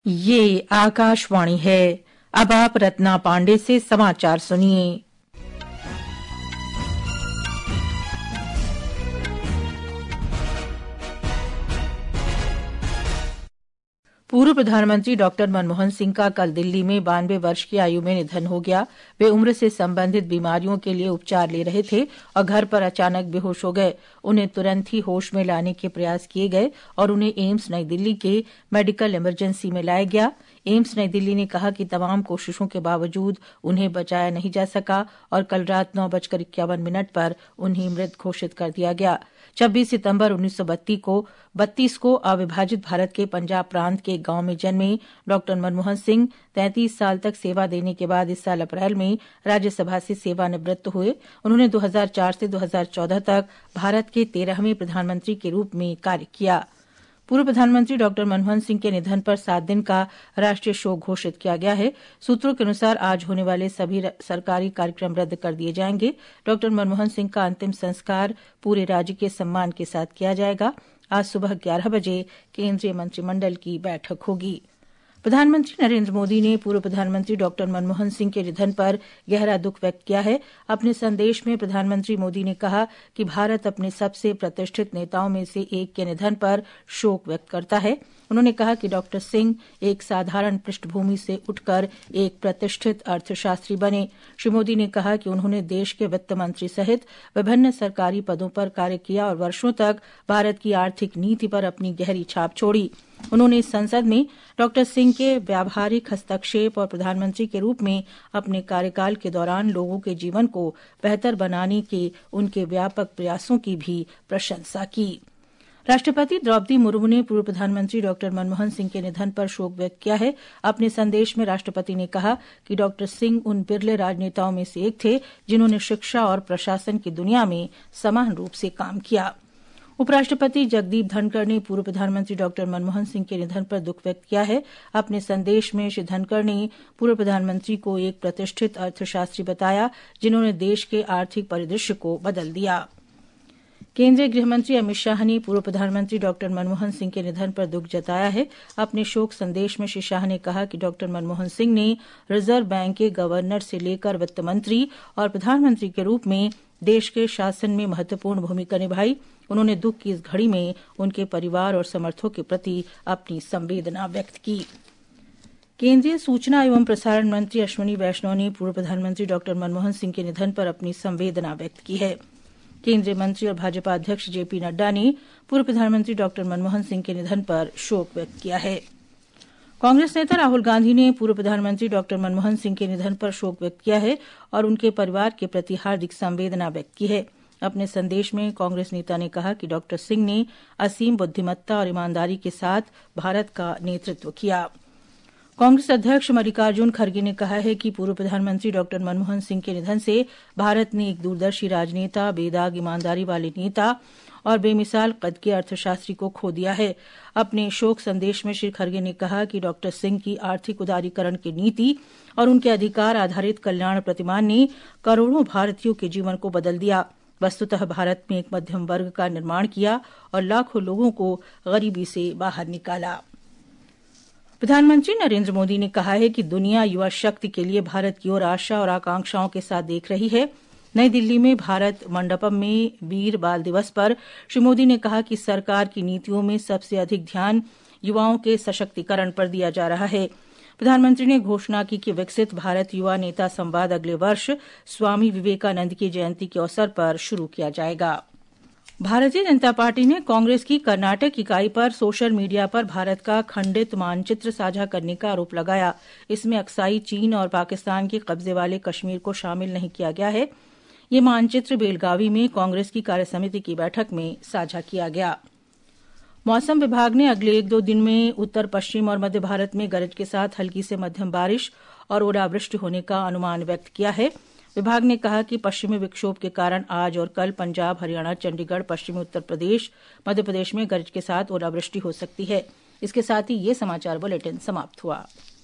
ये आकाशवाणी है। अब आप रत्ना पांडे से समाचार सुनिए। पूर्व प्रधानमंत्री डॉक्टर मनमोहन सिंह का कल दिल्ली में 92 वर्ष की आयु में निधन हो गया। वे उम्र से संबंधित बीमारियों के लिए उपचार ले रहे थे और घर पर अचानक बेहोश हो गए। उन्हें तुरंत ही होश में लाने के प्रयास किए गए और उन्हें एम्स नई दिल्ली के मेडिकल इमरजेंसी में लाया गया। एम्स नई दिल्ली ने कहा कि तमाम कोशिशों के बावजूद उन्हें बचाया नहीं जा सका और कल रात 9:51 पर उन्हें मृत घोषित कर दिया गया। 26 सितंबर 1932 को अविभाजित भारत के पंजाब प्रांत के एक गांव में जन्मे डॉक्टर मनमोहन सिंह 33 साल तक सेवा देने के बाद इस साल अप्रैल में राज्यसभा से सेवानिवृत्त हुए। उन्होंने 2004 से 2014 तक भारत के 13वें प्रधानमंत्री के रूप में कार्य किया। पूर्व प्रधानमंत्री डॉक्टर मनमोहन सिंह के निधन पर 7 दिन का राष्ट्रीय शोक घोषित किया गया है। सूत्रों के अनुसार आज होने वाले सभी सरकारी कार्यक्रम रद्द कर दिए जाएंगे। डॉक्टर मनमोहन सिंह का अंतिम संस्कार पूरे राज्य के सम्मान के साथ किया जाएगा। आज सुबह 11 बजे केंद्रीय मंत्रिमंडल की बैठक होगी। प्रधानमंत्री नरेंद्र मोदी ने पूर्व प्रधानमंत्री डॉक्टर मनमोहन सिंह के निधन पर गहरा दुख व्यक्त किया है। अपने संदेश में प्रधानमंत्री मोदी ने कहा कि भारत अपने सबसे प्रतिष्ठित नेताओं में से एक के निधन पर शोक व्यक्त करता है। उन्होंने कहा कि डॉक्टर सिंह एक साधारण पृष्ठभूमि से उठकर एक प्रतिष्ठित अर्थशास्त्री बने। श्री मोदी ने कहा कि उन्होंने देश के वित्त मंत्री सहित विभिन्न सरकारी पदों पर कार्य किया और वर्षों तक भारत की आर्थिक नीति पर अपनी गहरी छाप छोड़ी। उन्होंने संसद में डॉक्टर सिंह के व्यावहारिक हस्तक्षेप और प्रधानमंत्री के रूप में अपने कार्यकाल के दौरान लोगों के जीवन को बेहतर बनाने के उनके व्यापक प्रयासों की भी प्रशंसा की। राष्ट्रपति द्रौपदी मुर्मू ने पूर्व प्रधानमंत्री डॉक्टर मनमोहन सिंह के निधन पर शोक व्यक्त किया है। अपने संदेश में राष्ट्रपति ने कहा कि डॉक्टर सिंह उन बिरले राजनेताओं में से एक थे जिन्होंने शिक्षा और प्रशासन की दुनिया में समान रूप से काम किया। उपराष्ट्रपति जगदीप धनखड़ ने पूर्व प्रधानमंत्री डॉक्टर मनमोहन सिंह के निधन पर दुख व्यक्त किया है। अपने संदेश में श्री धनखड़ ने पूर्व प्रधानमंत्री को एक प्रतिष्ठित अर्थशास्त्री बताया जिन्होंने देश के आर्थिक परिदृश्य को बदल दिया। केंद्रीय गृहमंत्री अमित शाह ने पूर्व प्रधानमंत्री डॉक्टर मनमोहन सिंह के निधन पर दुख जताया है। अपने शोक संदेश में श्री शाह ने कहा कि डॉक्टर मनमोहन सिंह ने रिजर्व बैंक के गवर्नर से लेकर वित्त मंत्री और प्रधानमंत्री के रूप में देश के शासन में महत्वपूर्ण भूमिका निभाई। उन्होंने दुख की इस घड़ी में उनके परिवार और समर्थकों के प्रति अपनी संवेदना व्यक्त की। केंद्रीय सूचना एवं प्रसारण मंत्री अश्विनी वैष्णव ने पूर्व प्रधानमंत्री डॉक्टर मनमोहन सिंह के निधन पर अपनी संवेदना व्यक्त की है। केंद्रीय मंत्री और भाजपा अध्यक्ष जेपी नड्डा ने पूर्व प्रधानमंत्री डॉक्टर मनमोहन सिंह के निधन पर शोक व्यक्त किया है। कांग्रेस नेता राहुल गांधी ने पूर्व प्रधानमंत्री डॉक्टर मनमोहन सिंह के निधन पर शोक व्यक्त किया है और उनके परिवार के प्रति हार्दिक संवेदना व्यक्त की है। अपने संदेश में कांग्रेस नेता ने कहा कि डॉक्टर सिंह ने असीम बुद्धिमत्ता और ईमानदारी के साथ भारत का नेतृत्व किया। कांग्रेस अध्यक्ष मल्लिकार्जुन खड़गे ने कहा है कि पूर्व प्रधानमंत्री डॉक्टर मनमोहन सिंह के निधन से भारत ने एक दूरदर्शी राजनेता, बेदाग ईमानदारी वाले नेता और बेमिसाल कद के अर्थशास्त्री को खो दिया है। अपने शोक संदेश में श्री खड़गे ने कहा कि डॉक्टर सिंह की आर्थिक उदारीकरण की नीति और उनके अधिकार आधारित कल्याण प्रतिमान ने करोड़ों भारतीयों के जीवन को बदल दिया। वस्तुतः भारत में एक मध्यम वर्ग का निर्माण किया और लाखों लोगों को गरीबी से बाहर निकाला। प्रधानमंत्री नरेंद्र मोदी ने कहा है कि दुनिया युवा शक्ति के लिए भारत की ओर आशा और आकांक्षाओं के साथ देख रही है। नई दिल्ली में भारत मंडपम में वीर बाल दिवस पर श्री मोदी ने कहा कि सरकार की नीतियों में सबसे अधिक ध्यान युवाओं के सशक्तिकरण पर दिया जा रहा है। प्रधानमंत्री ने घोषणा की कि विकसित भारत युवा नेता संवाद अगले वर्ष स्वामी विवेकानंद की जयंती के अवसर पर शुरू किया जाएगा। भारतीय जनता पार्टी ने कांग्रेस की कर्नाटक इकाई पर सोशल मीडिया पर भारत का खंडित मानचित्र साझा करने का आरोप लगाया। इसमें अक्साई चीन और पाकिस्तान के कब्जे वाले कश्मीर को शामिल नहीं किया गया है। ये मानचित्र बेलगावी में कांग्रेस की कार्यसमिति की बैठक में साझा किया गया। मौसम विभाग ने अगले 1-2 दिन में उत्तर पश्चिम और मध्य भारत में गरज के साथ हल्की से मध्यम बारिश और ओलावृष्टि होने का अनुमान व्यक्त किया है। विभाग ने कहा कि पश्चिमी विक्षोभ के कारण आज और कल पंजाब, हरियाणा, चंडीगढ़, पश्चिमी उत्तर प्रदेश, मध्य प्रदेश में गरज के साथ ओलावृष्टि हो सकती है। इसके साथ ही ये समाचार बुलेटिन समाप्त हुआ।